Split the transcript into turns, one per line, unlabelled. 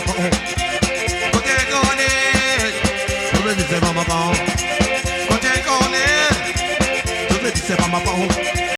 pão. Côté connaît, je veux dire c'est pas ma pão. Côté connaît, je veux dire c'est pas ma pão.